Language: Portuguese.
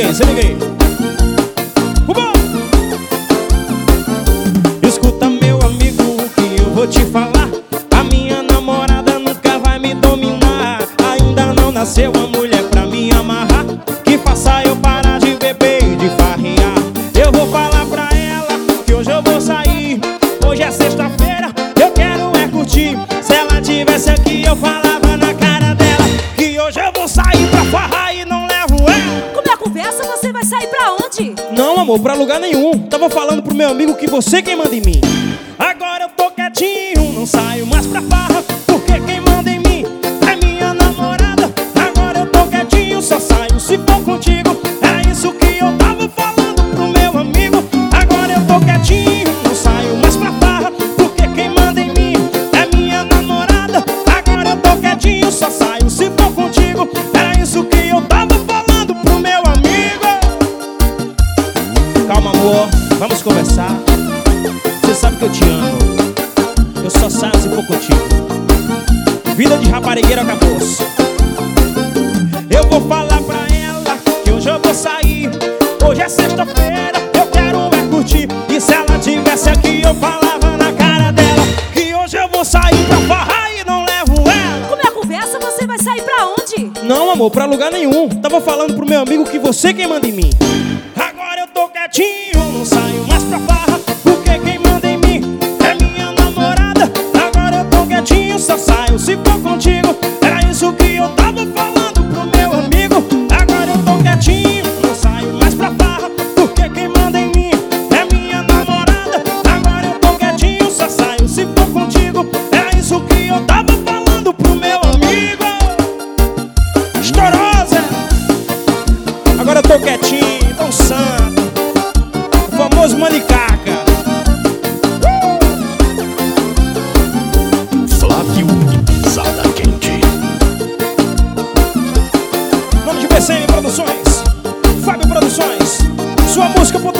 liga aí, se liga aí. Escuta, meu amigo, o que eu vou te falar. A minha namorada nunca vai me dominar. Ainda não nasceu uma mulher pra me amarrar, que faça eu parar de beber e de farrear. Eu vou falar pra ela que hoje eu vou sair. Hoje é sexta-feira, eu quero é curtir. Se ela tivesse aqui eu falava na cara dela que hoje eu vou sair pra farrar e não levo ela. Com minha conversa você vai sair pra onde? Não, amor, pra lugar nenhum. Tava falando pro meu amigo que você quem manda em mim. Agora eu tô quietinho, não saio mais pra farra, porque quem manda em mim é minha namorada. Agora eu tô quietinho, só saio se for contigo. É isso que eu tava falando pro meu amigo. Agora eu tô quietinho, não saio mais pra farra, porque quem manda em mim é minha namorada. Agora eu tô quietinho, só saio se for contigo. É isso que eu tava falando pro meu amigo. Calma, amor, vamos conversar. Você sabe que eu te amo. Eu só saio se for contigo. Vida de raparigueiro acabou-se. Eu vou falar pra ela que hoje eu vou sair. Hoje é sexta-feira, eu quero é curtir. E se ela tivesse aqui eu falava na cara dela que hoje eu vou sair pra farrar e não levo ela. Com minha conversa você vai sair pra onde? Não, amor, pra lugar nenhum. Tava falando pro meu amigo que você quem manda em mim. Agora eu tô quietinho, não saio mais pra farra, porque quem manda em mim é minha namorada. Agora eu tô quietinho, só saio se for contigo. É isso que eu tava falando pro meu amigo. Agora eu tô quietinho, não saio mais pra farra, porque quem manda em mim é minha namorada. Agora eu tô quietinho, só saio se for contigo. É isso que eu tava falando pro meu amigo. Estorosa! Agora eu tô quietinho, tão santo, o famoso manicaca. Flávio e Pisada Quente. Nome de BCM Produções, Fábio Produções. Sua música por